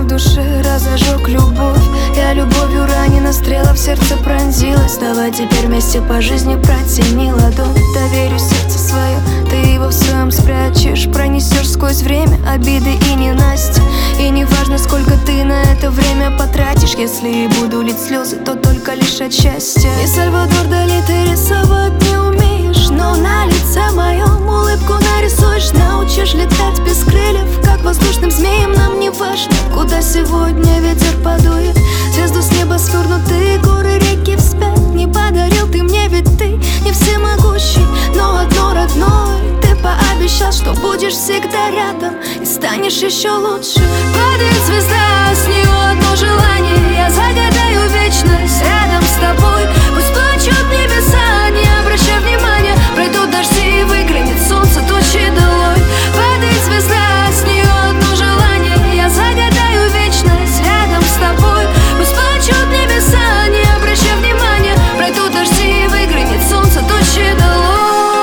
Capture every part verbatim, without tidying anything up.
в душе разожег любовь. Я любовью ранена, стрела в сердце пронзилась. Давай теперь вместе по жизни протяни ладонь. Доверю сердце свое, ты его в своем спрячешь. Пронесешь сквозь время обиды и ненастья. И не важно, сколько ты на это время потратишь. Если и буду лить слезы, то только лишь от счастья. И Сальвадор Дали, ты рисовать не умеешь, но на лице моем улыбку нарисуешь. Научишь летать без крыльев, как воздушным змеям. Нам не важно, куда сегодня ветер подует. Звезду с неба свернутые горы, реки вспять. Не подарил ты мне, ведь ты не всемогущий, но одно родное. Ты пообещал, что будешь всегда рядом и станешь еще лучше. Падает звезда, с нее одно желание. Я загадаю вечность рядом с тобой. Пусть плачут небеса, не обращай внимания. Пройдут дожди и выглянет солнце, тучи долой. Падает звезда, с нее одно желание. Я загадаю вечность рядом с тобой. Пусть плачут небеса, не обращай внимания. Пройдут дожди и выглянет солнце, тучи долой.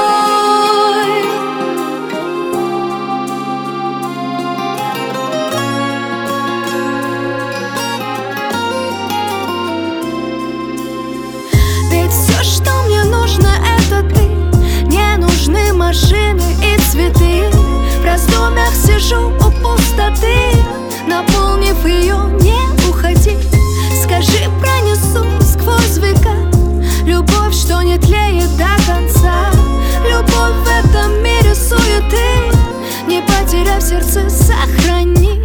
Ведь все, что мне нужно, это ты. Не нужны машины и цветы. В раздумьях сижу у пустоты. Наполнив ее, не уходи. Скажи, пронесу сквозь века. Любовь, что не тлеет до конца. Любовь в этом мире суеты. Не потеряв сердце, сохрани.